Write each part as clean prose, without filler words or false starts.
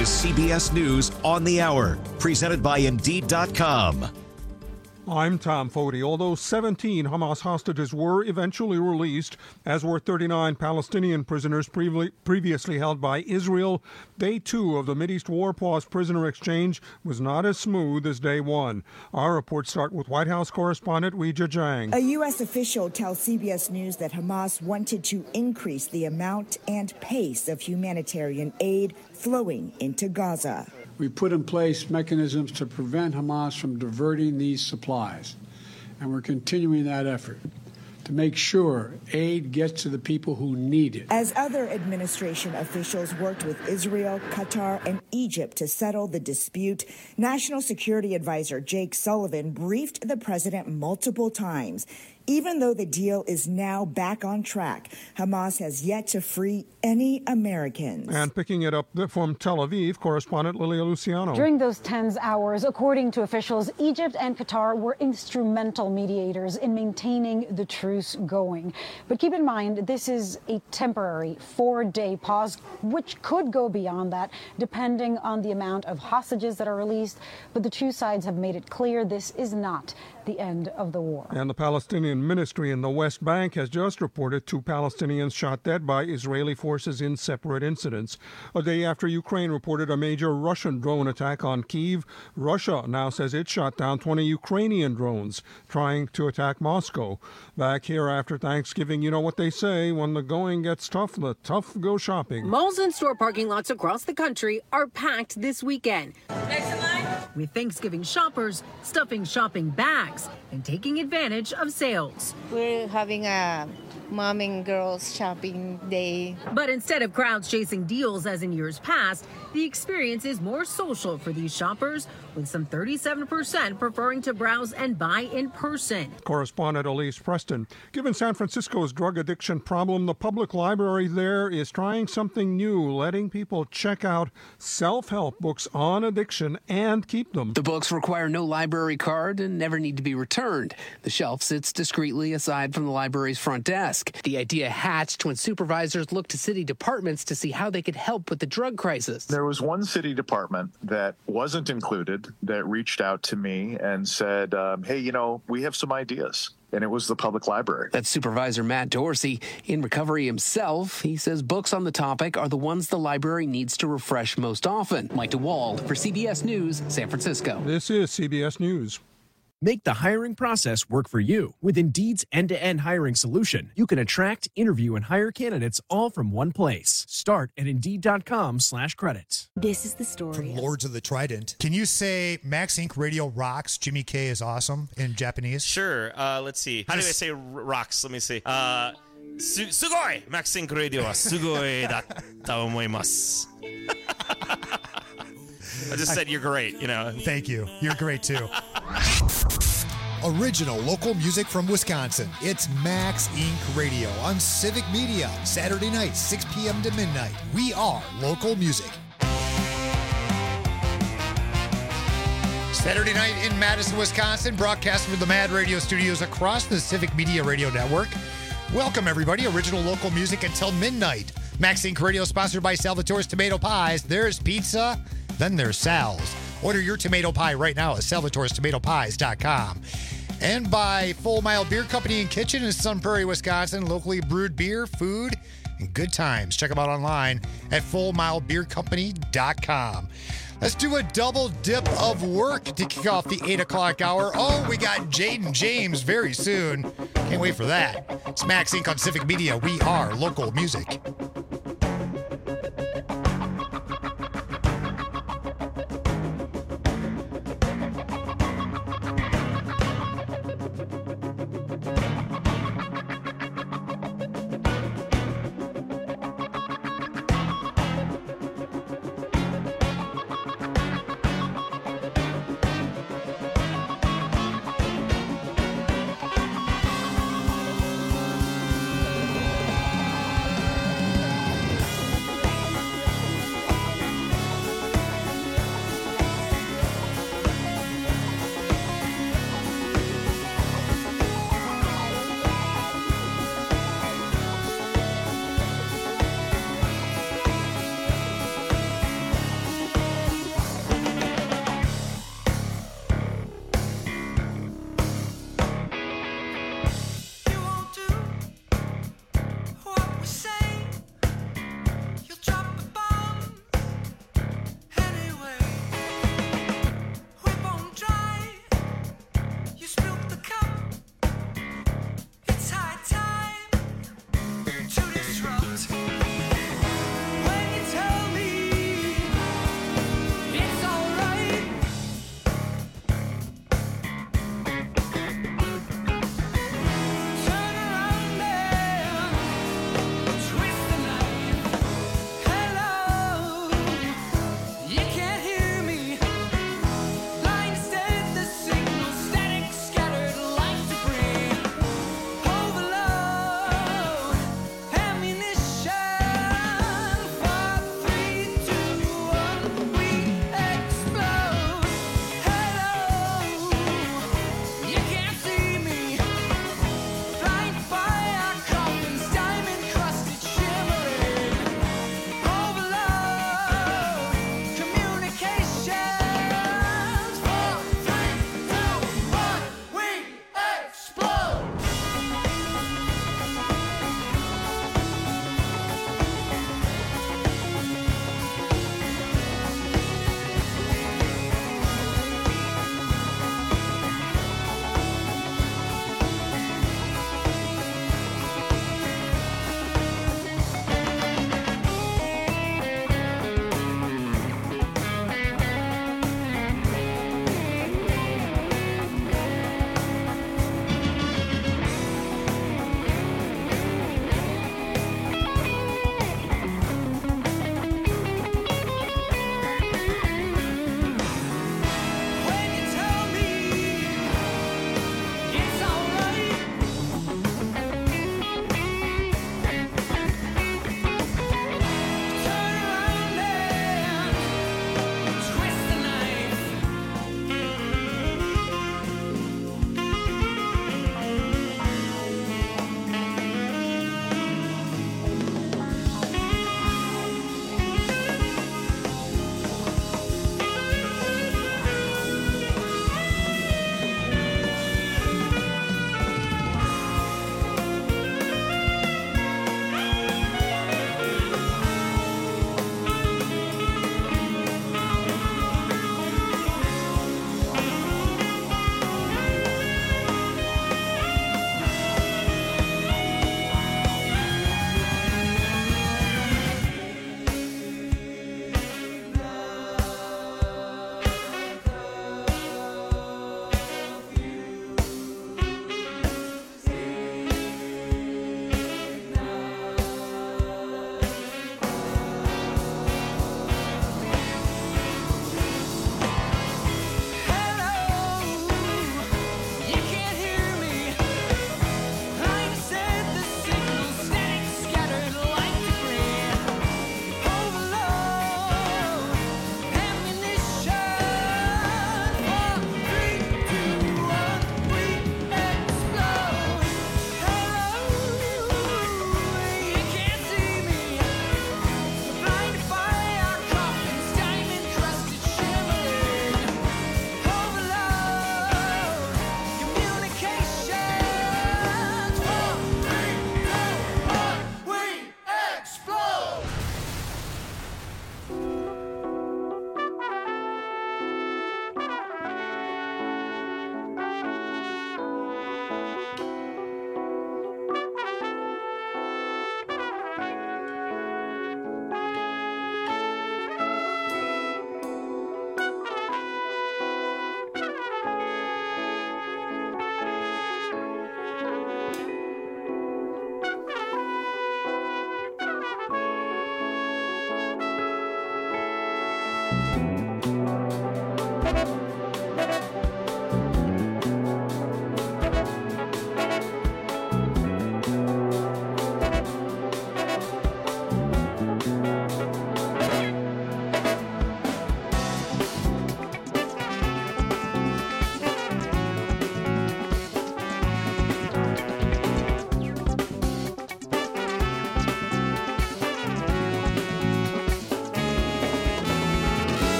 is CBS News on the Hour, presented by Indeed.com. I'm Tom Foti. Although 17 Hamas hostages were eventually released, as were 39 Palestinian prisoners previously held by Israel, Day 2 of the Mideast War Pause prisoner exchange was not as smooth as Day 1. Our reports start with White House correspondent Weijia Jiang. A U.S. official tells CBS News that Hamas wanted to increase the amount and pace of humanitarian aid flowing into Gaza. We put in place mechanisms to prevent Hamas from diverting these supplies, and we're continuing that effort to make sure aid gets to the people who need it. As other administration officials worked with Israel, Qatar, and Egypt to settle the dispute, National Security Advisor Jake Sullivan briefed the president multiple times. Even though the deal is now back on track, Hamas has yet to free any Americans. And picking it up from Tel Aviv, correspondent Lilia Luciano. During those tense hours, according to officials, Egypt and Qatar were instrumental mediators in maintaining the truce going. But keep in mind, this is a temporary 4-day pause, which could go beyond that, depending on the amount of hostages that are released. But the two sides have made it clear this is not the end of the war. And the Palestinian Ministry in the West Bank has just reported 2 Palestinians shot dead by Israeli forces in separate incidents. A day after Ukraine reported a major Russian drone attack on Kyiv, Russia now says it shot down 20 Ukrainian drones trying to attack Moscow. Back here after Thanksgiving, you know what they say, when the going gets tough, the tough go shopping. Malls and store parking lots across the country are packed this weekend, with Thanksgiving shoppers stuffing shopping bags and taking advantage of sales. We're having a mom and girls shopping day. But instead of crowds chasing deals as in years past, the experience is more social for these shoppers, with some 37% preferring to browse and buy in person. Correspondent Elise Preston. Given San Francisco's drug addiction problem, the public library there is trying something new, letting people check out self-help books on addiction and keep them. The books require no library card and never need to be returned. The shelf sits discreetly aside from the library's front desk. The idea hatched when supervisors looked to city departments to see how they could help with the drug crisis. There was one city department that wasn't included that reached out to me and said, hey, you know, we have some ideas. And it was the public library. That's Supervisor Matt Dorsey. In recovery himself, he says books on the topic are the ones the library needs to refresh most often. Mike DeWald for CBS News, San Francisco. This is CBS News. Make the hiring process work for you. With Indeed's end-to-end hiring solution, you can attract, interview, and hire candidates all from one place. Start at Indeed.com/credits. This is the story. From Lords of the Trident. Can you say Max Inc. Radio rocks, Jimmy K is awesome in Japanese? Sure. Let's see. How do I say rocks? Let me see. Sugoi! Max Inc. Radio wa sugoi datta omoimasu. I just said you're great, you know. Thank you. You're great, too. Original local music from Wisconsin. It's Max Inc. Radio on Civic Media. Saturday night, 6 p.m. to midnight. We are local music. Saturday night in Madison, Wisconsin. Broadcasting from the Mad Radio studios across the Civic Media Radio Network. Welcome, everybody. Original local music until midnight. Max Inc. Radio sponsored by Salvatore's Tomato Pies. There's pizza. Then there's Sal's. Order your tomato pie right now at salvatorestomatopies.com. And by Full Mile Beer Company and Kitchen in Sun Prairie, Wisconsin. Locally brewed beer, food, and good times. Check them out online at fullmilebeercompany.com. Let's do a double dip of work to kick off the 8 o'clock hour. Oh, we got Jaden James very soon. Can't wait for that. It's Max Inc. on Civic Media. We are local music.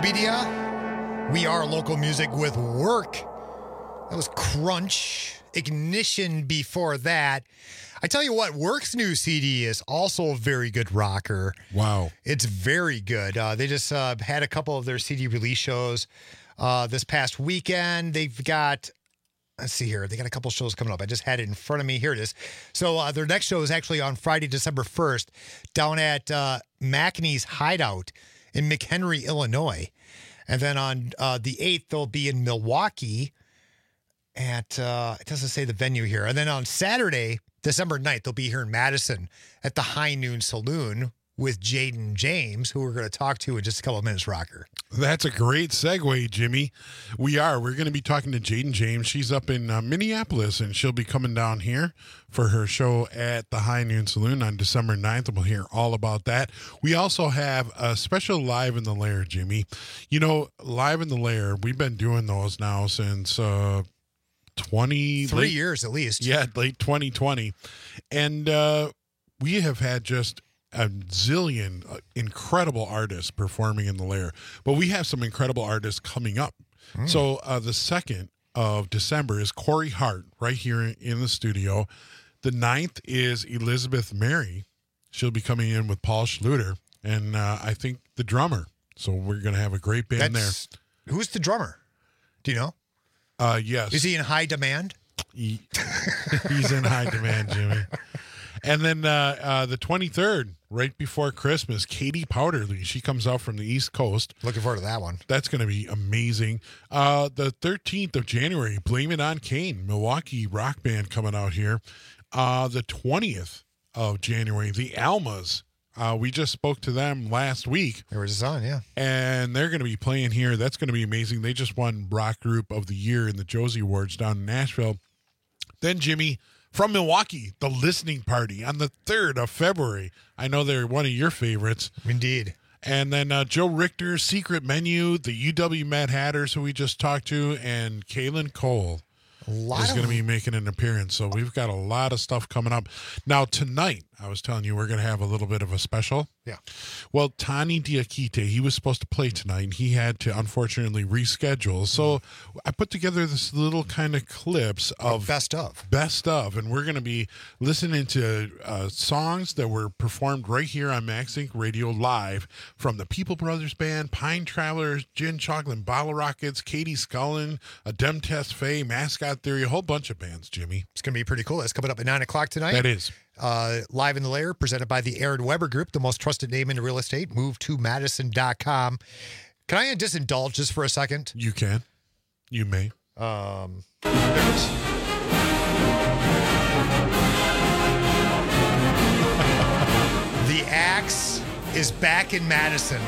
Media. We are local music with Work. That was Crunch. Ignition before that. I tell you what, Work's new CD is also a very good rocker. Wow. It's very good. They just had a couple of their CD release shows this past weekend. They've got, let's see here, they got a couple shows coming up. I just had it in front of me. Here it is. So their next show is actually on Friday, December 1st, down at Mackney's Hideout in McHenry, Illinois. And then on the 8th, they'll be in Milwaukee at, it doesn't say the venue here. And then on Saturday, December 9th, they'll be here in Madison at the High Noon Saloon with Jaden James, who we're going to talk to in just a couple of minutes, Rocker. That's a great segue, Jimmy. We're going to be talking to Jaden James. She's up in Minneapolis, and she'll be coming down here for her show at the High Noon Saloon on December 9th, and we'll hear all about that. We also have a special Live in the Lair, Jimmy. You know, Live in the Lair, we've been doing those now since 3 years at least. Yeah, late 2020. And we have had just a zillion incredible artists performing in the Lair, but we have some incredible artists coming up. So the 2nd of December is Corey Hart right here in the studio. The 9th is Elizabeth Mary. She'll be coming in with Paul Schluter and I think the drummer. So we're going to have a great band there. Who's the drummer? Do you know? Yes. Is he in high demand? He's in high demand, Jimmy. And then the 23rd, right before Christmas, Katie Powderly. She comes out from the East Coast. Looking forward to that one. That's going to be amazing. The 13th of January, Blame It on Kane, Milwaukee rock band coming out here. The 20th of January, the Almas. We just spoke to them last week. They were just on, yeah. And they're going to be playing here. That's going to be amazing. They just won Rock Group of the Year in the Josie Awards down in Nashville. Then, Jimmy, from Milwaukee, the Listening Party on the 3rd of February. I know they're one of your favorites. Indeed. And then Joe Richter's Secret Menu, the UW Mad Hatters, who we just talked to, and Kaylin Cole is going to be making an appearance. So we've got a lot of stuff coming up. Now, tonight, I was telling you, we're going to have a little bit of a special. Yeah. Well, Tani Diakite, he was supposed to play tonight, and he had to, unfortunately, reschedule. So I put together this little kind of clips of Best of. Best of, and we're going to be listening to songs that were performed right here on Max Inc. Radio live from the People Brothers Band, Pine Travelers, Gin Chocolate, Bottle Rockets, Katie Scullin, Adem Test Faye, Mascot Theory, a whole bunch of bands, Jimmy. It's going to be pretty cool. That's coming up at 9 o'clock tonight. That is. Live in the Lair, presented by the Aaron Weber Group, the most trusted name in real estate. Move to Madison.com. Can I just indulge just for a second? You can. You may. There it is. The Axe is back in Madison.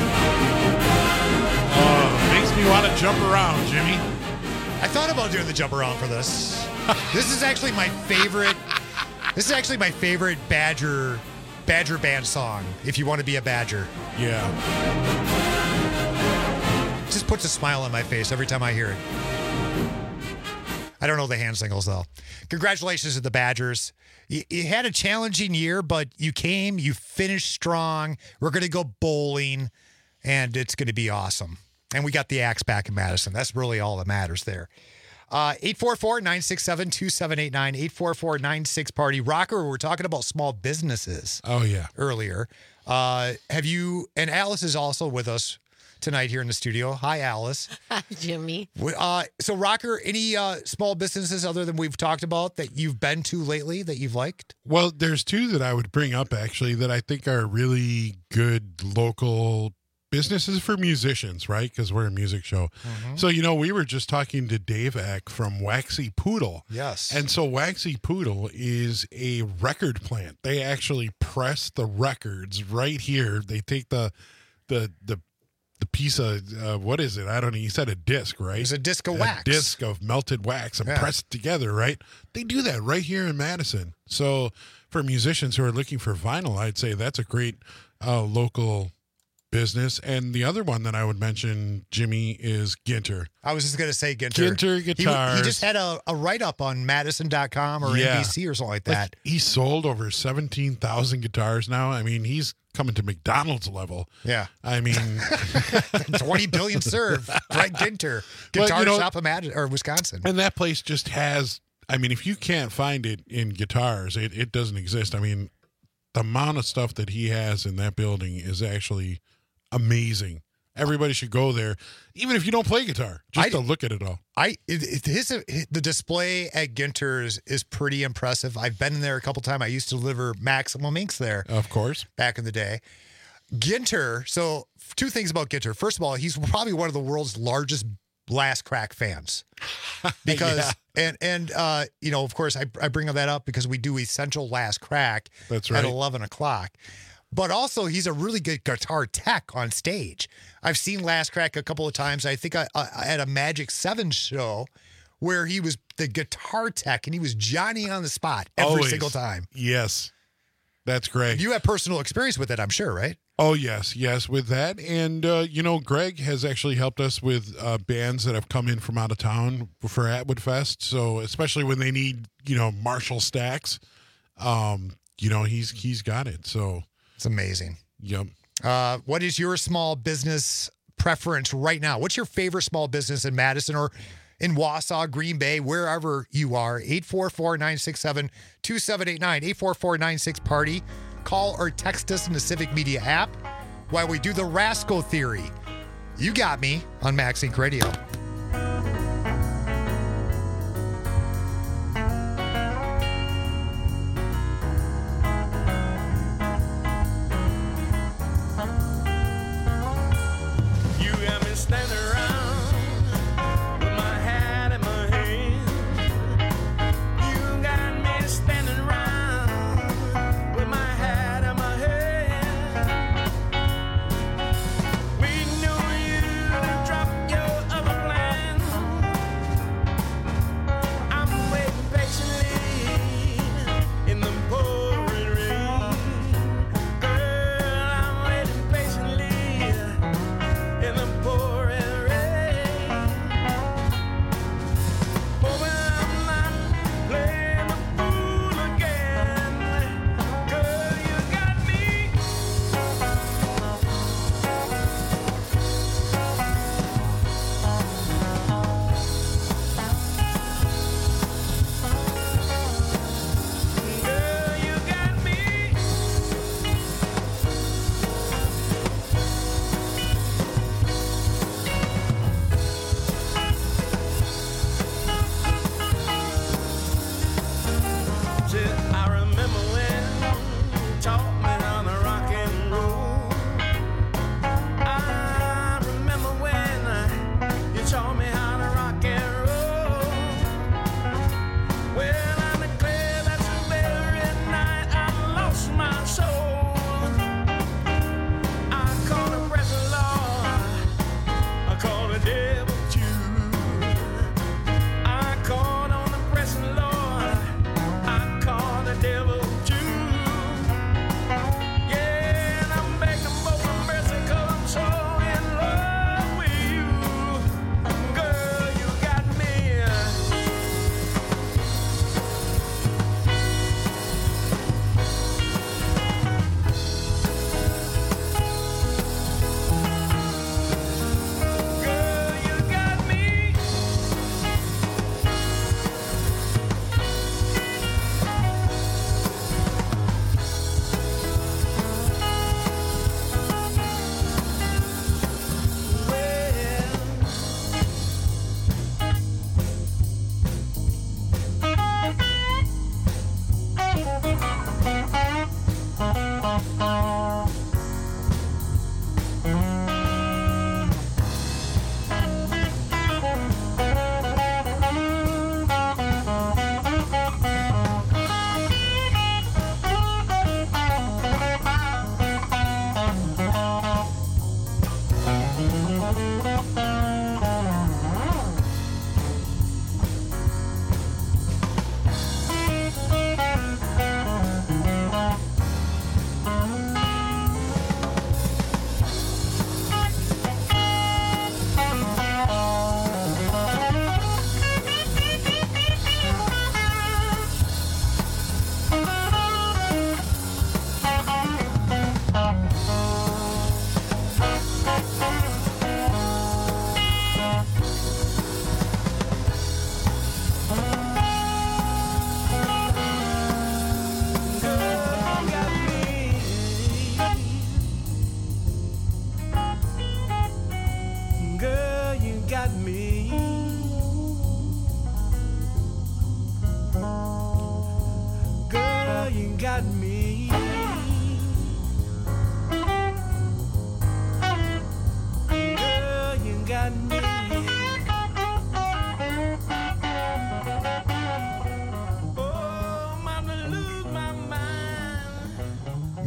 Makes me want to jump around, Jimmy. I thought about doing the jump around for this. This is actually my favorite. This is actually my favorite Badger band song. If you want to be a Badger, yeah, just puts a smile on my face every time I hear it. I don't know the hand singles though. Congratulations to the Badgers. You had a challenging year, but you finished strong. We're going to go bowling, and it's going to be awesome. And we got the Axe back in Madison. That's really all that matters there. 844-967-2789, 844-96-PARTY. Rocker, we were talking about small businesses. Oh, yeah. Earlier. Have you, and Alice is also with us tonight here in the studio. Hi, Alice. Hi, Jimmy. So, Rocker, any small businesses other than we've talked about that you've been to lately that you've liked? Well, there's two that I would bring up, actually, that I think are really good local businesses for musicians, right? Because we're a music show. Mm-hmm. So, we were just talking to Dave Eck from Waxy Poodle. Yes. And so Waxy Poodle is a record plant. They actually press the records right here. They take the piece of, what is it? I don't know. You said a disc, right? It's a disc of wax. A disc of melted wax and press it together, right? They do that right here in Madison. So for musicians who are looking for vinyl, I'd say that's a great local business. And the other one that I would mention, Jimmy, is Ginter. I was just going to say Ginter. Ginter Guitars. He just had a write-up on Madison.com or NBC or something like that. He sold over 17,000 guitars now. I mean, he's coming to McDonald's level. Yeah. I mean, 20 billion served. Greg Ginter, Guitar Shop of Wisconsin. And that place just has, I mean, if you can't find it in guitars, it doesn't exist. I mean, the amount of stuff that he has in that building is actually amazing. Everybody should go there, even if you don't play guitar, just to look at it all. The display at Ginter's is pretty impressive. I've been in there a couple times. I used to deliver Maximum Inks there. Of course. Back in the day. Ginter, so two things about Ginter. First of all, he's probably one of the world's largest Last Crack fans. Because, you know, of course, I bring that up because we do Essential Last Crack That's right. at 11 o'clock. But also, he's a really good guitar tech on stage. I've seen Last Crack a couple of times. I think I at a Magic 7 show where he was the guitar tech and he was Johnny on the spot every single time. Yes. That's great. You have personal experience with it, I'm sure, right? Oh, yes, with that. And, you know, Greg has actually helped us with bands that have come in from out of town for Atwood Fest. So especially when they need, you know, Marshall stacks, you know, he's got it. So it's amazing. Yep. What is your small business preference right now? What's your favorite small business in Madison or in Wausau, Green Bay, wherever you are? 844-967-2789, 844-96-PARTY. Call or text us in the Civic Media app while we do the Rascal Theory. You got me on Max Inc. Radio. We knew you dropped your other plan.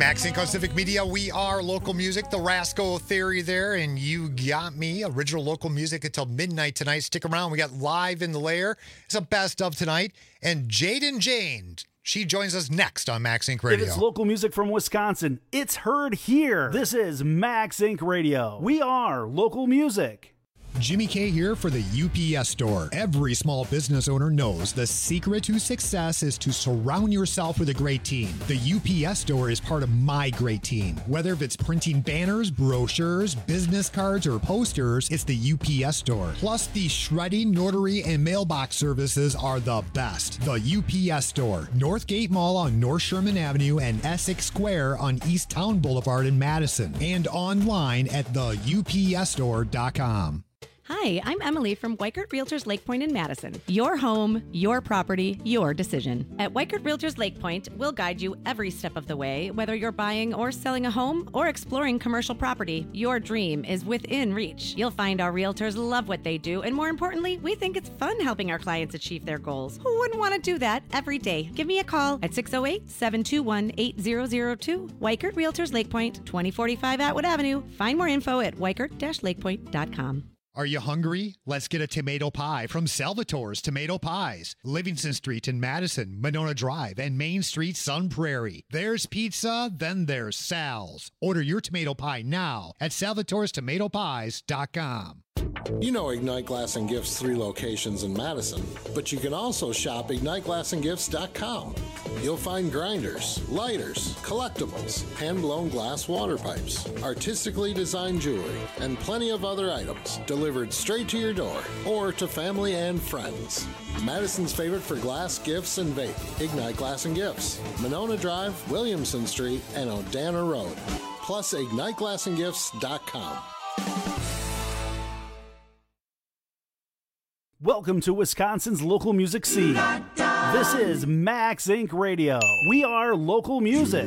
Max Inc. on Civic Media. We are local music, the Rasco Theory there, and you got me. Original local music until midnight tonight. Stick around. We got Live in the Lair. It's a best of tonight. And Jaden Jane, she joins us next on Max Inc. Radio. If it's local music from Wisconsin, it's heard here. This is Max Inc. Radio. We are local music. Jimmy K here for the UPS Store. Every small business owner knows the secret to success is to surround yourself with a great team. The UPS Store is part of my great team. Whether it's printing banners, brochures, business cards, or posters, it's the UPS Store. Plus, the shredding, notary, and mailbox services are the best. The UPS Store. Northgate Mall on North Sherman Avenue and Essex Square on East Town Boulevard in Madison. And online at theupsstore.com. Hi, I'm Emily from Weichert Realtors Lake Point in Madison. Your home, your property, your decision. At Weichert Realtors Lake Point, we'll guide you every step of the way. Whether you're buying or selling a home or exploring commercial property, your dream is within reach. You'll find our realtors love what they do, and more importantly, we think it's fun helping our clients achieve their goals. Who wouldn't want to do that every day? Give me a call at 608-721-8002. Weichert Realtors Lake Point, 2045 Atwood Avenue. Find more info at weichert-lakepoint.com. Are you hungry? Let's get a tomato pie from Salvatore's Tomato Pies. Livingston Street in Madison, Monona Drive, and Main Street, Sun Prairie. There's pizza, then there's Sal's. Order your tomato pie now at salvatorestomatopies.com. You know Ignite Glass and Gifts 3 locations in Madison, but you can also shop IgniteGlassandGifts.com. You'll find grinders, lighters, collectibles, hand-blown glass water pipes, artistically designed jewelry, and plenty of other items delivered straight to your door or to family and friends. Madison's favorite for glass, gifts, and vape. Ignite Glass and Gifts, Monona Drive, Williamson Street, and Odana Road. Plus IgniteGlassandGifts.com. Welcome to Wisconsin's local music scene. This is Max Inc. Radio. We are local music.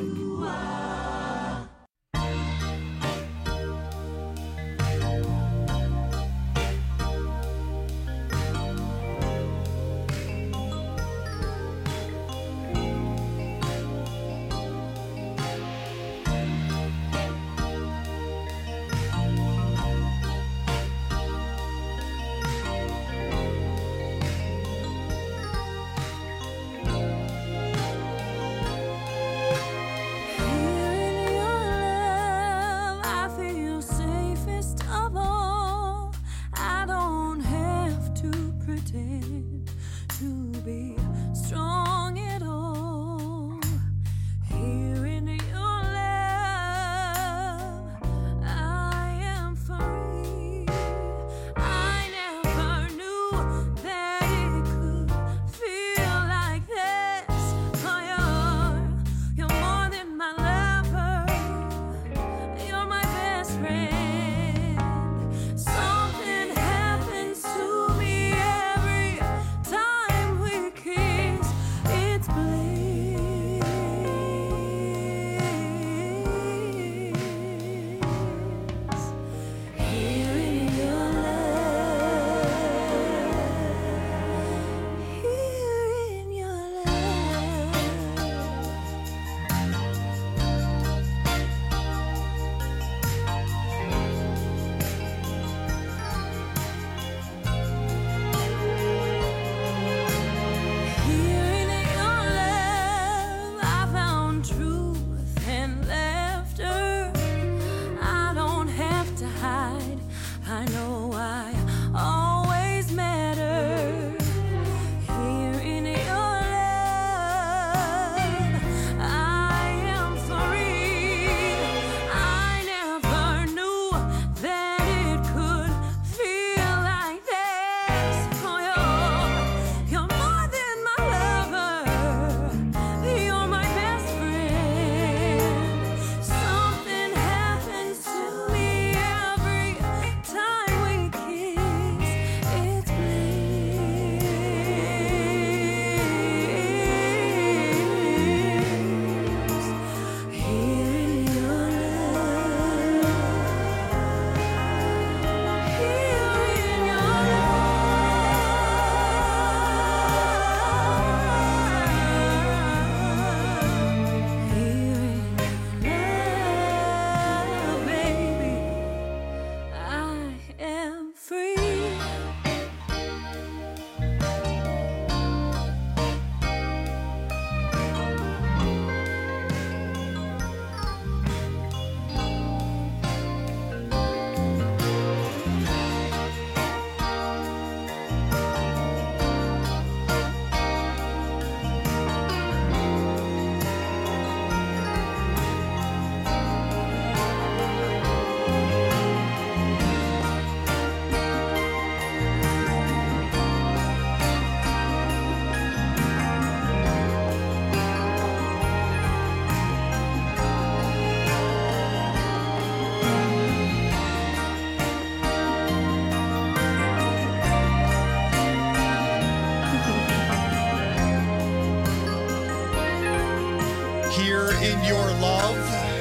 in your love.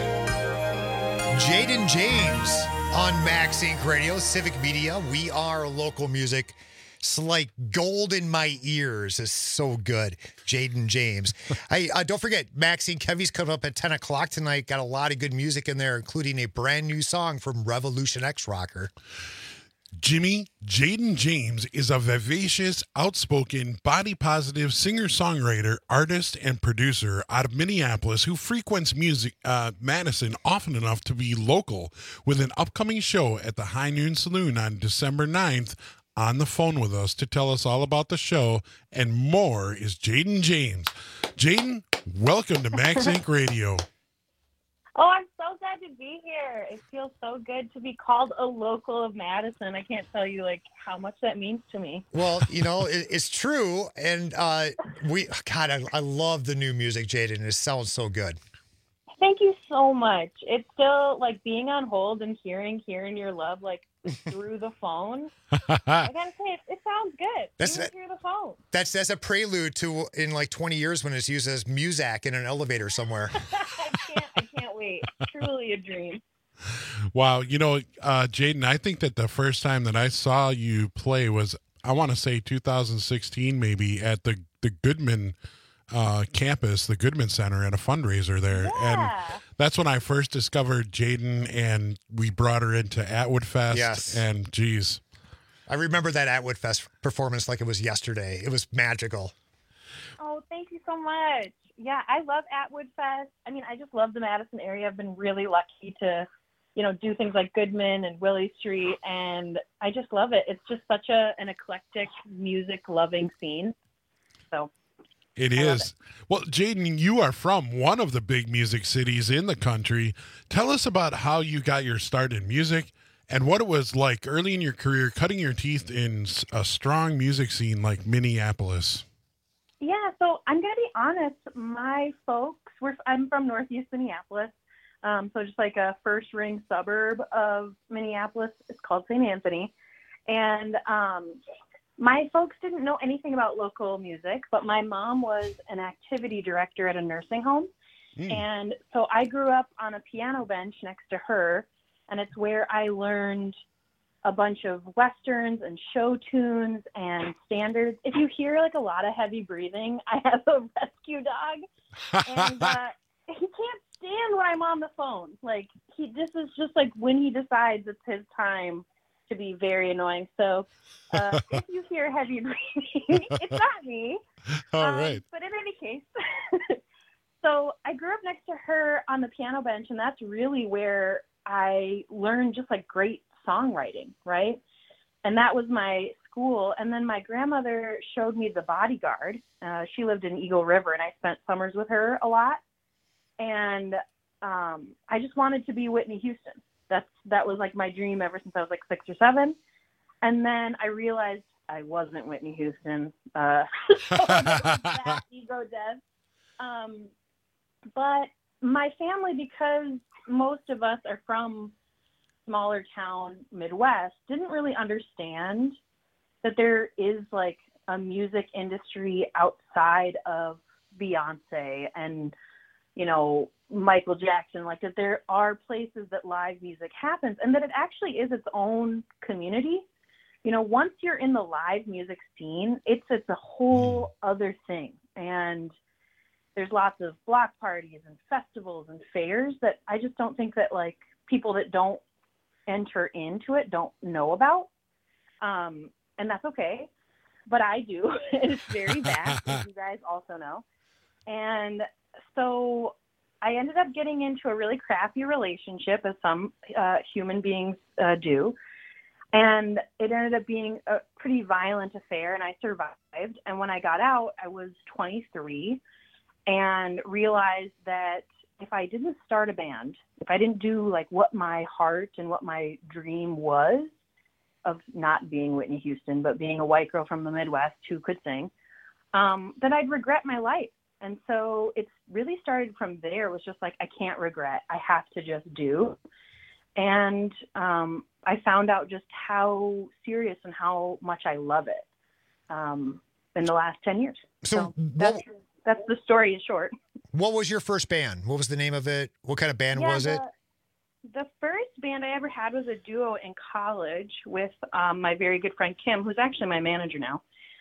Jaden James on Max Inc. Radio, Civic Media. We are local music. It's like gold in my ears. It's so good. Jaden James. Hey, don't forget, Max Inc. Kevy's coming up at 10 o'clock tonight. Got a lot of good music in there, including a brand new song from Revolution X Rocker. Jimmy, Jaden James is a vivacious, outspoken, body-positive singer-songwriter, artist, and producer out of Minneapolis who frequents Madison often enough to be local with an upcoming show at the High Noon Saloon on December 9th. On the phone with us to tell us all about the show and more is Jaden James. Jaden, welcome to Max Inc. Radio. Oh, I'm so glad to be here. It feels so good to be called a local of Madison. I can't tell you how much that means to me. Well, it's true. And I love the new music, Jaden. It sounds so good. Thank you so much. It's still being on hold and hearing your love through the phone. I gotta say, it sounds good. Even through the phone. That's a prelude to in 20 years when it's used as Muzak in an elevator somewhere. I can't wait. Truly a dream. Wow. Jaden, I think that the first time that I saw you play was, I want to say 2016, maybe at the Goodman campus, the Goodman Center, at a fundraiser there. Yeah. And that's when I first discovered Jaden, and we brought her into Atwood Fest. Yes. And geez, I remember that Atwood Fest performance like it was yesterday. It was magical. Oh, thank you so much. Yeah, I love Atwood Fest. I mean, I just love the Madison area. I've been really lucky to, do things like Goodman and Willie Street, and I just love it. It's just such an eclectic, music-loving scene. So it is. Well, Jaden, you are from one of the big music cities in the country. Tell us about how you got your start in music and what it was like early in your career, cutting your teeth in a strong music scene like Minneapolis. Yeah, so I'm going to be honest. My folks, I'm from Northeast Minneapolis, so just like a first-ring suburb of Minneapolis. It's called St. Anthony. And my folks didn't know anything about local music, but my mom was an activity director at a nursing home. And so I grew up on a piano bench next to her, and it's where I learned a bunch of Westerns and show tunes and standards. If you hear a lot of heavy breathing, I have a rescue dog, and he can't stand when I'm on the phone. This is just when he decides it's his time to be very annoying. So if you hear heavy breathing, it's not me. All right. But in any case, so I grew up next to her on the piano bench, and that's really where I learned just great songwriting, right? And that was my school. And then my grandmother showed me The Bodyguard. She lived in Eagle River, and I spent summers with her a lot. And I just wanted to be Whitney Houston. That was my dream ever since I was 6 or 7. And then I realized I wasn't Whitney Houston. So that ego death. But my family, because most of us are from smaller town Midwest, didn't really understand that there is a music industry outside of Beyonce and Michael Jackson, that there are places that live music happens, and that it actually is its own community. Once you're in the live music scene, it's a whole other thing. And there's lots of block parties and festivals and fairs that I just don't think that people that don't enter into it don't know about. And that's okay, but I do. It's very vast, as you guys also know. And so I ended up getting into a really crappy relationship, as some human beings do. And it ended up being a pretty violent affair, and I survived. And when I got out, I was 23 and realized that if I didn't start a band, if I didn't do what my heart and what my dream was of not being Whitney Houston, but being a white girl from the Midwest who could sing, then I'd regret my life. And so it's really started from there. It was just I can't regret. I have to just do. And I found out just how serious and how much I love it in the last 10 years. So that's the story in short. What was your first band? What was the name of it? What kind of band was it? The first band I ever had was a duo in college with my very good friend Kim, who's actually my manager now.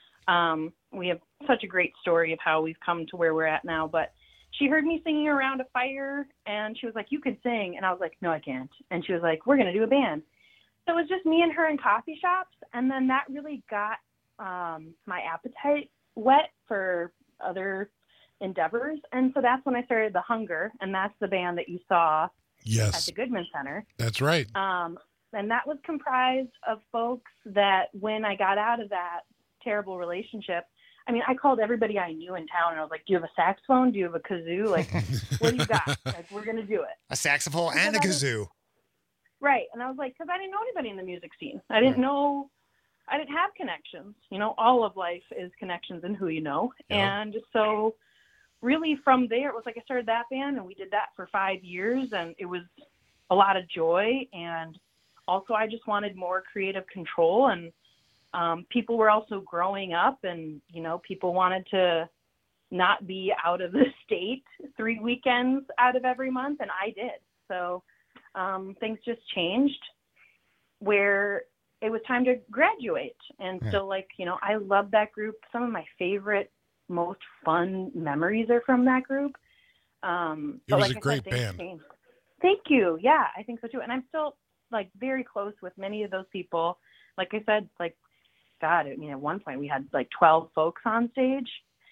We have such a great story of how we've come to where we're at now. But she heard me singing around a fire, and she was like, "You could sing." And I was like, "No, I can't." And she was like, "We're going to do a band." So it was just me and her in coffee shops, and then that really got my appetite whet for other endeavors. And so that's when I started The Hunger, and that's the band that you saw at the Goodman Center. That's right. And that was comprised of folks that when I got out of that terrible relationship, I mean, I called everybody I knew in town, and I was like, "Do you have a saxophone? Do you have a kazoo? Like, what do you got? Like, we're going to do it." A saxophone and a kazoo. Right. And I was like, because I didn't know anybody in the music scene. I didn't have connections. You know, all of life is connections and who you know. Yeah. And so really from there, it was like I started that band, and we did that for 5 years, and it was a lot of joy. And also I just wanted more creative control, and people were also growing up, and, you know, people wanted to not be out of the state 3 weekends out of every month, and I did. So things just changed where it was time to graduate. And so, like, you know, I love that group. Some of my favorite, most fun memories are from that group. It was a great band. Changed. Thank you. Yeah, I think so too. And I'm still, like, very close with many of those people. Like I said, like, God, I mean, at one point we had like 12 folks on stage.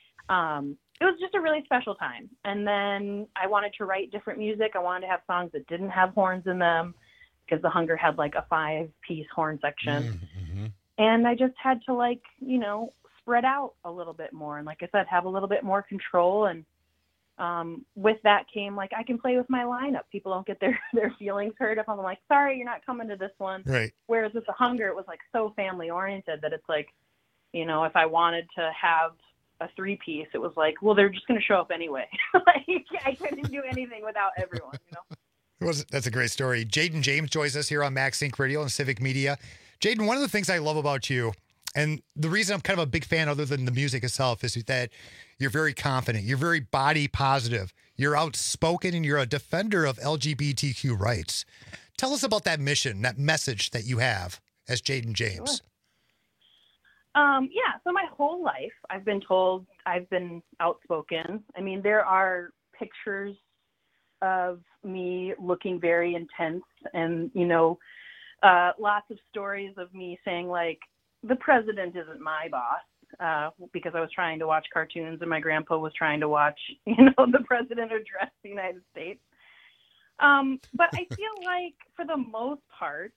It was just a really special time. And then I wanted to write different music. I wanted to have songs that didn't have horns in them, because The Hunger had like a 5-piece horn section. Mm-hmm. And I just had to, like, you know, spread out a little bit more. And like I said, have a little bit more control. And with that came, like, I can play with my lineup. People don't get their feelings hurt if I'm like, "Sorry, you're not coming to this one." Right. Whereas with The Hunger, it was like so family oriented that it's like, you know, if I wanted to have a 3-piece, it was like, well, they're just going to show up anyway. Like, I couldn't do anything without everyone, you know? That's a great story. Jaden James joins us here on Max Inc. Radio and Civic Media. Jaden, one of the things I love about you, and the reason I'm kind of a big fan other than the music itself, is that you're very confident. You're very body positive. You're outspoken, and you're a defender of LGBTQ rights. Tell us about that mission, that message that you have as Jaden James. Sure. Yeah, so my whole life I've been told I've been outspoken. I mean, there are pictures of me looking very intense, and, you know, lots of stories of me saying, like, the president isn't my boss, because I was trying to watch cartoons and my grandpa was trying to watch, you know, the president address the United States. But I feel like for the most part,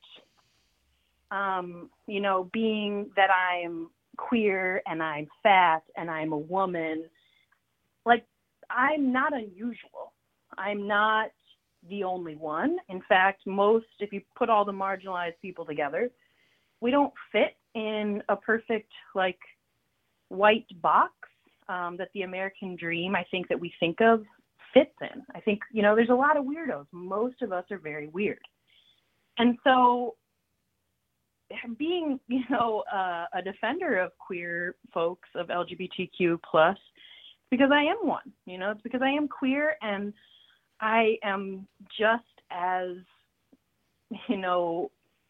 you know, being that I'm queer and I'm fat and I'm a woman, like, I'm not unusual. I'm not the only one. In fact, if you put all the marginalized people together, we don't fit in a perfect, like, white box that the American dream, I think, that we think of fits in. I think, you know, there's a lot of weirdos. Most of us are very weird. And so being, you know, a defender of queer folks, of LGBTQ plus, because I am one, you know, it's because I am queer, and I am just as, you know,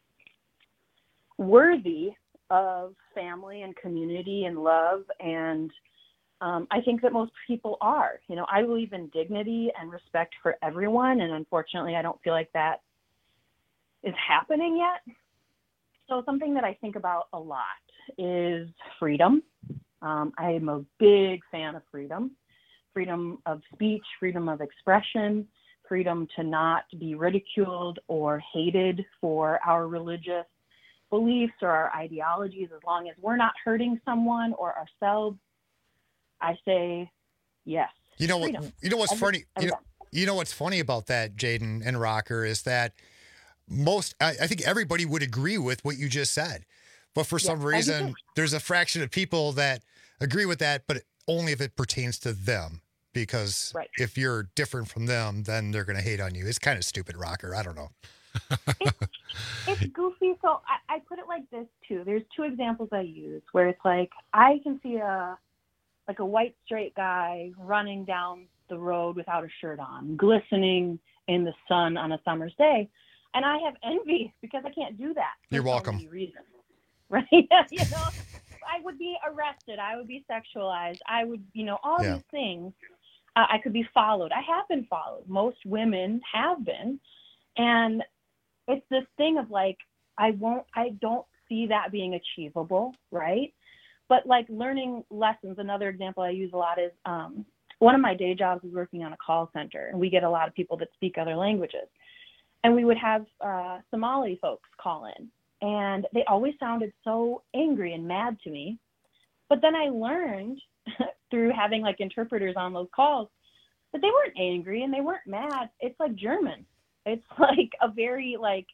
worthy of family and community and love. And I think that most people are. You know, I believe in dignity and respect for everyone, and unfortunately I don't feel like that is happening yet. So something that I think about a lot is freedom. I am a big fan of freedom. Freedom of speech, freedom of expression, freedom to not be ridiculed or hated for our religious beliefs or our ideologies, as long as we're not hurting someone or ourselves. I say yes. You know what? You know what's funny? You know what's funny about that, Jaden and Rocker, is that I think everybody would agree with what you just said, but for some reason, there's a fraction of people that agree with that, but only if it pertains to them. Because if you're different from them, then they're going to hate on you. It's kind of stupid, Rocker. I don't know. It's goofy. So I put it like this too. There's 2 examples I use where it's like, I can see a white straight guy running down the road without a shirt on, glistening in the sun on a summer's day. And I have envy because I can't do that. You're for welcome. So many reasons, right? I would be arrested. I would be sexualized. I would, all these things. I could be followed. I have been followed. Most women have been. And it's this thing of like, I don't see that being achievable, right? But like learning lessons, another example I use a lot is one of my day jobs is working on a call center, and we get a lot of people that speak other languages. And we would have Somali folks call in, and they always sounded so angry and mad to me. But then I learned through having like interpreters on those calls that they weren't angry and they weren't mad. It's like German. It's like a very like,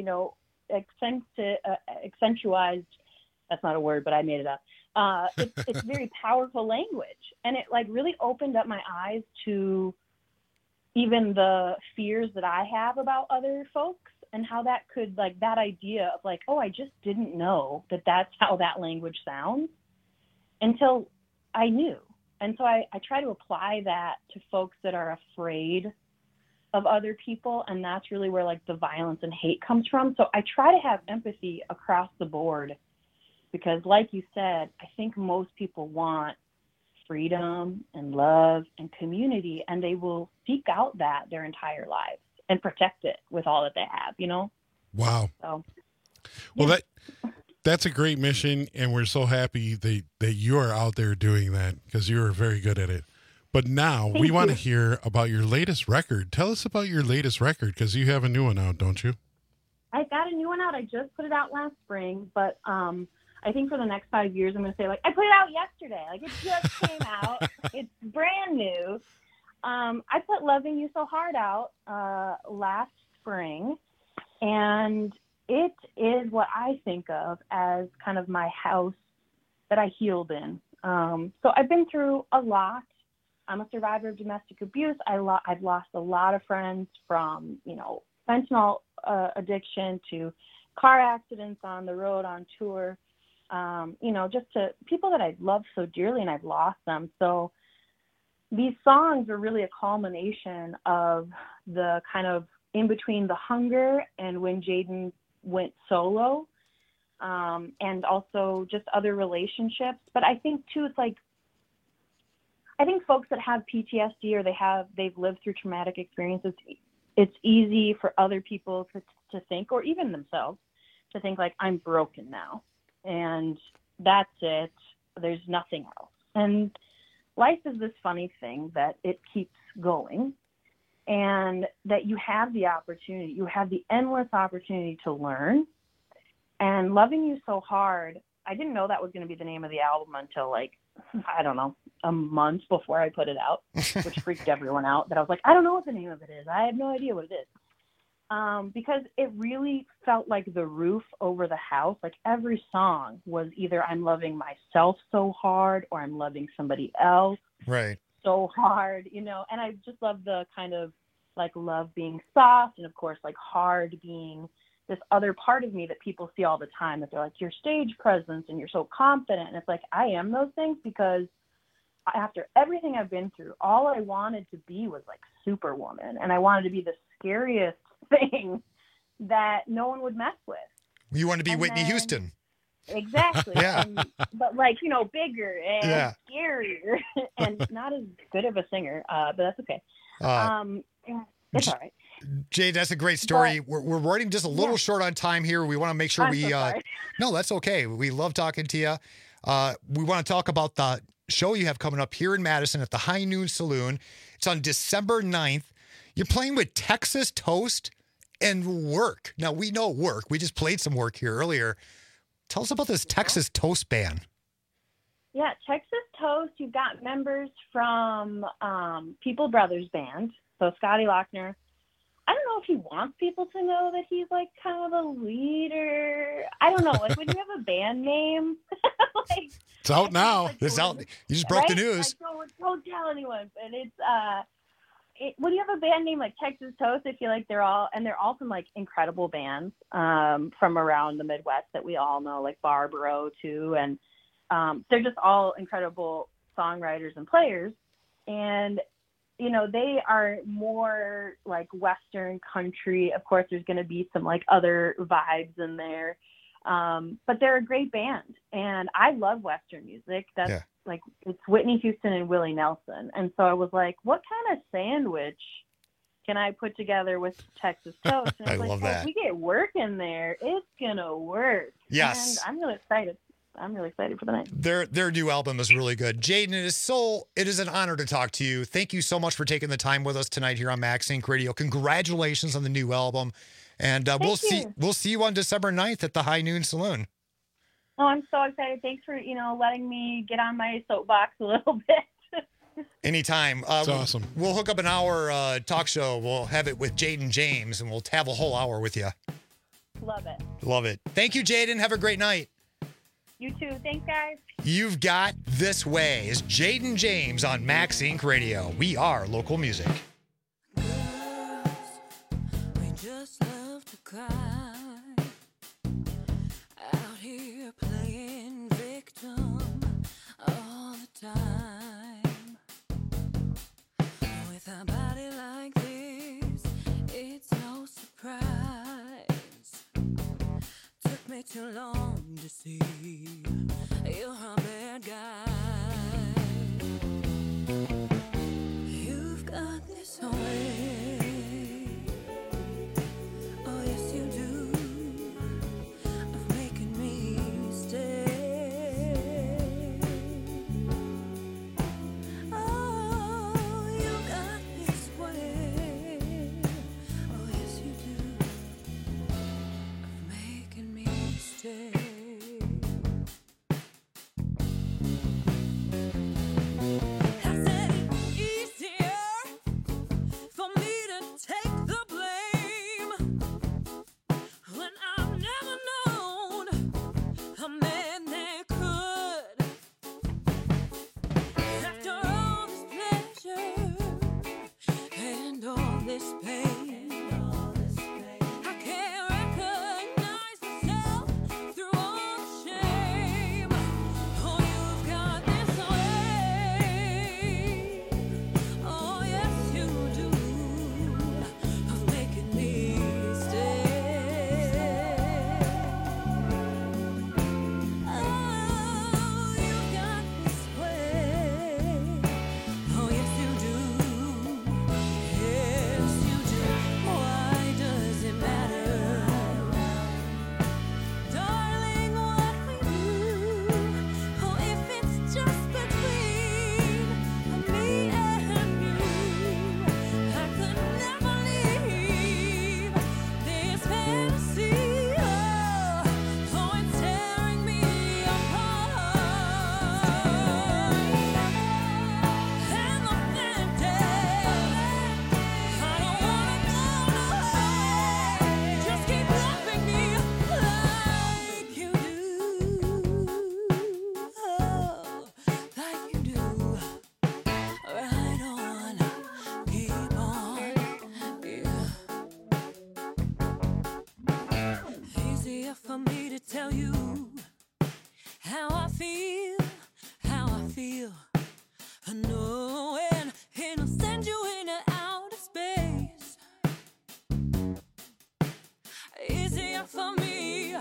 accentualized, that's not a word, but I made it up. It's very powerful language. And it like really opened up my eyes to even the fears that I have about other folks and how that could like that idea of like, oh, I just didn't know that that's how that language sounds until I knew. And so I try to apply that to folks that are afraid of other people. And that's really where like the violence and hate comes from. So I try to have empathy across the board because like you said, I think most people want freedom and love and community, and they will seek out that their entire lives and protect it with all that they have, Wow. So, well, that's a great mission, and we're so happy that you are out there doing that because you are very good at it. But now we want to hear about your latest record. Tell us about your latest record because you have a new one out, don't you? I got a new one out. I just put it out last spring, but I think for the next 5 years, I'm going to say, like, I put it out yesterday. Like, it just came out. It's brand new. I put Loving You So Hard out last spring, and it is what I think of as kind of my house that I healed in. So I've been through a lot. I'm a survivor of domestic abuse. I've lost a lot of friends from, fentanyl addiction to car accidents on the road, on tour. Just to people that I love so dearly, and I've lost them. So these songs are really a culmination of the kind of in between the hunger and when Jaden went solo, and also just other relationships. But I think too, it's like, I think folks that have PTSD or they've lived through traumatic experiences, it's easy for other people to think, or even themselves, to think like, I'm broken now. And that's it. There's nothing else. And life is this funny thing that it keeps going, and that you have the opportunity, you have the endless opportunity to learn. And Loving You So Hard, I didn't know that was going to be the name of the album until like, I don't know, a month before I put it out, which freaked everyone out. That I was like, I don't know what the name of it is. I have no idea what it is. Because it really felt like the roof over the house. Like every song was either I'm loving myself so hard or I'm loving somebody else so hard, and I just love the kind of like love being soft, and of course like hard being this other part of me that people see all the time, that they're like, your stage presence and you're so confident. And it's like, I am those things because after everything I've been through, all I wanted to be was like Superwoman, and I wanted to be the scariest thing that no one would mess with. You want to be Whitney Houston. Exactly. Yeah. But like, bigger and scarier and not as good of a singer, but that's okay. It's all right. Jade, that's a great story. We're running just a little short on time here. We want to make sure no, that's okay. We love talking to you. We want to talk about the show you have coming up here in Madison at the High Noon Saloon. It's on December 9th. You're playing with Texas Toast and Work. Now, we know Work. We just played some Work here earlier. Tell us about this Texas Toast band. Yeah, Texas Toast, you've got members from People Brothers Band. So Scotty Lochner. I don't know if he wants people to know that he's like kind of a leader. I don't know. Like when you have a band name, like, it's out now. Like, it's out. You just broke the news. Like, don't tell anyone. And it's when you have a band name like Texas Toast, I feel like they're all from like incredible bands from around the Midwest that we all know, like Barbaro too, and they're just all incredible songwriters and players. And they are more like Western country. Of course, there's going to be some like other vibes in there. But they're a great band, and I love Western music. That's like, it's Whitney Houston and Willie Nelson. And so I was like, what kind of sandwich can I put together with Texas toast? And I was love like, that. If we get work in there, it's gonna work. Yes. And I'm really excited. I'm really excited for the night. Their new album is really good. Jaden, it is an honor to talk to you. Thank you so much for taking the time with us tonight here on Max Inc. Radio. Congratulations on the new album. And we'll see you on December 9th at the High Noon Saloon. Oh, I'm so excited. Thanks for, letting me get on my soapbox a little bit. Anytime. That's awesome. We'll hook up an hour talk show. We'll have it with Jaden James, and we'll have a whole hour with you. Love it. Love it. Thank you, Jaden. Have a great night. You too. Thanks, guys. You've Got This Way is Jaden James on Max Inc. Radio. We are local music. We just love to cry out here playing victim all the time. With a body like this, it's no surprise. Took me too long to see you're a bad guy. You've got this way. Oh, yes, you do. Of making me stay. Oh, you got this way. Oh, yes, you do. Of making me stay. I said it's easier for me to take the blame when I've never known a man that could. After all this pleasure and all this pain, I can't recognize myself through all the shame. Oh, you've got this way. Oh, yes, you do. Of making me stay. Oh, you've got this way. Oh, yes, you do. Yes, you do. Why does it matter? Darling, what we do. Oh, if it's just between me and you, I could never leave this fantasy. Oh, it's tearing me apart. And on that day, I don't wanna go away. Just keep loving me like you do. Oh, like you do. Right on, keep on, yeah. Easier for me to tell you how I feel, knowing it'll send you into outer space. Easier for me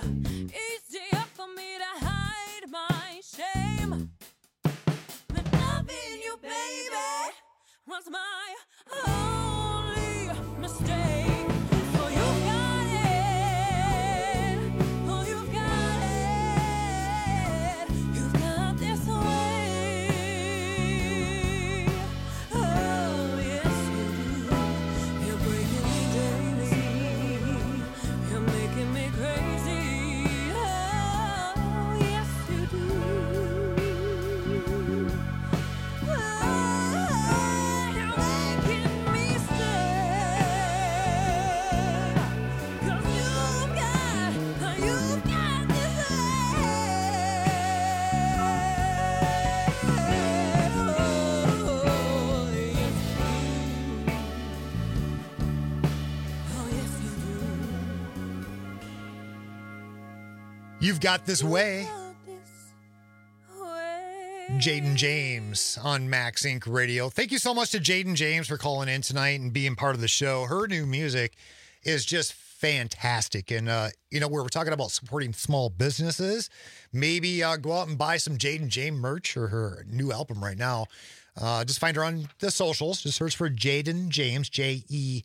to hide my shame. But loving you, baby, was my only mistake. So you got it. Oh, you got it. You've got this way. Oh, yes, you do. You're breaking me daily. You're making me crazy. Oh, yes, you do. You're making me stay. 'Cause you've got this You've Got This Way. Jaden James on Max Inc. Radio. Thank you so much to Jaden James for calling in tonight and being part of the show. Her new music is just fantastic. And, we're talking about supporting small businesses. Maybe go out and buy some Jaden James merch or her new album right now. Just find her on the socials. Just search for Jaden James, Jaedyn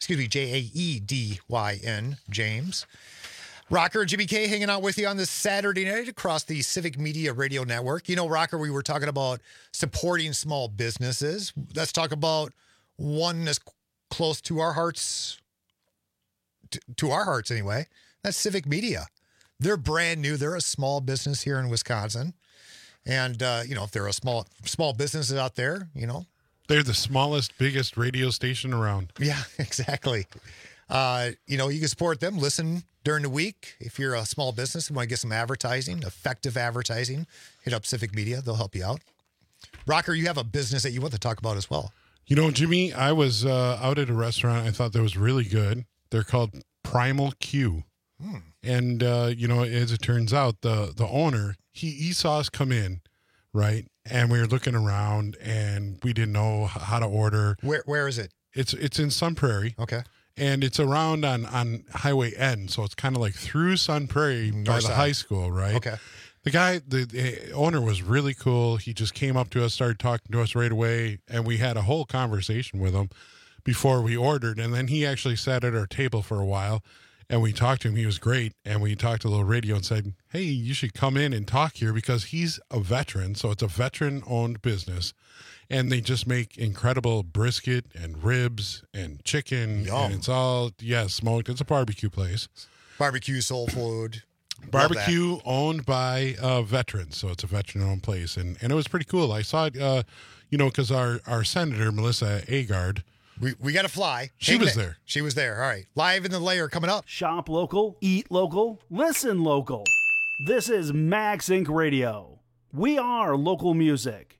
James. Rocker, Jimmy K hanging out with you on this Saturday night across the Civic Media Radio Network. Rocker, we were talking about supporting small businesses. Let's talk about one that's close to our hearts, to our hearts anyway. That's Civic Media. They're brand new. They're a small business here in Wisconsin. And, if there are small businesses out there, They're the smallest, biggest radio station around. Yeah, exactly. You can support them. Listen during the week. If you're a small business and want to get some advertising, effective advertising, hit up Civic Media. They'll help you out. Rocker, you have a business that you want to talk about as well. Jimmy, I was out at a restaurant I thought that was really good. They're called Primal Q. And, as it turns out, the owner, he saw us come in, right? And we were looking around and we didn't know how to order. Where is it? It's in Sun Prairie. Okay. And it's around on Highway N, so it's kind of like through Sun Prairie by the high school, right? Okay. The guy, the owner was really cool. He just came up to us, started talking to us right away, and we had a whole conversation with him before we ordered. And then he actually sat at our table for a while, and we talked to him. He was great. And we talked a little radio and said, hey, you should come in and talk here because he's a veteran. So it's a veteran-owned business. And they just make incredible brisket and ribs and chicken. Yum. And it's all, smoked. It's a barbecue place. Barbecue, soul food. Barbecue owned by veterans. So it's a veteran-owned place. And it was pretty cool. I saw it, because our senator, Melissa Agard, we got to fly. She was there. She was there. All right. Live in the layer coming up. Shop local, eat local, listen local. This is Max Inc. Radio. We are local music.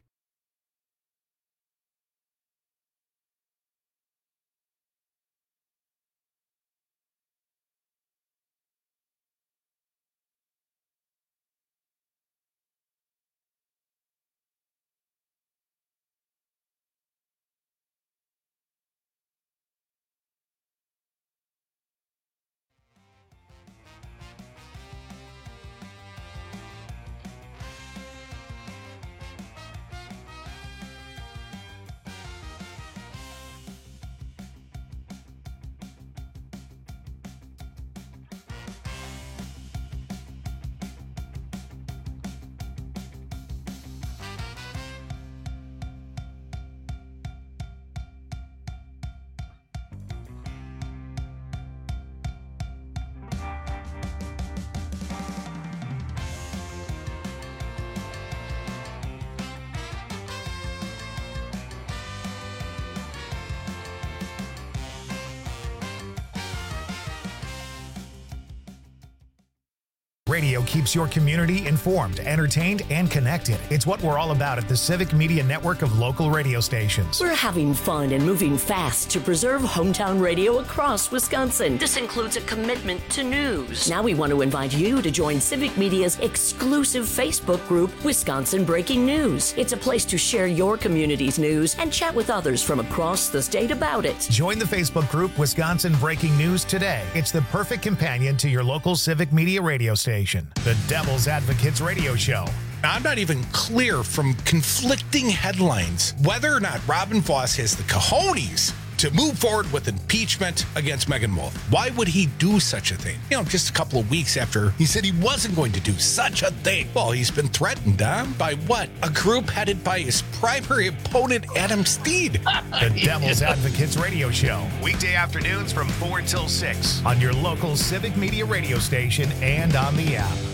Radio keeps your community informed, entertained, and connected. It's what we're all about at the Civic Media Network of local radio stations. We're having fun and moving fast to preserve hometown radio across Wisconsin. This includes a commitment to news. Now we want to invite you to join Civic Media's exclusive Facebook group, Wisconsin Breaking News. It's a place to share your community's news and chat with others from across the state about it. Join the Facebook group, Wisconsin Breaking News today. It's the perfect companion to your local Civic Media radio station. The Devil's Advocates Radio Show. I'm not even clear from conflicting headlines whether or not Robin Voss has the cojones to move forward with impeachment against Megan Wolf. Why would he do such a thing? Just a couple of weeks after he said he wasn't going to do such a thing. Well, he's been threatened, by what? A group headed by his primary opponent, Adam Steed. The Devil's Advocates Radio Show. Weekday afternoons from 4 till 6 on your local Civic Media radio station and on the app.